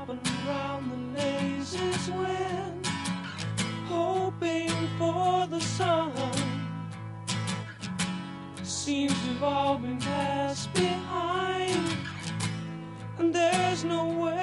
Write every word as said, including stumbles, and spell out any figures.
bobbing around the lazy's wind, hoping for the sun. Seems we've all been passed behind, and there's no way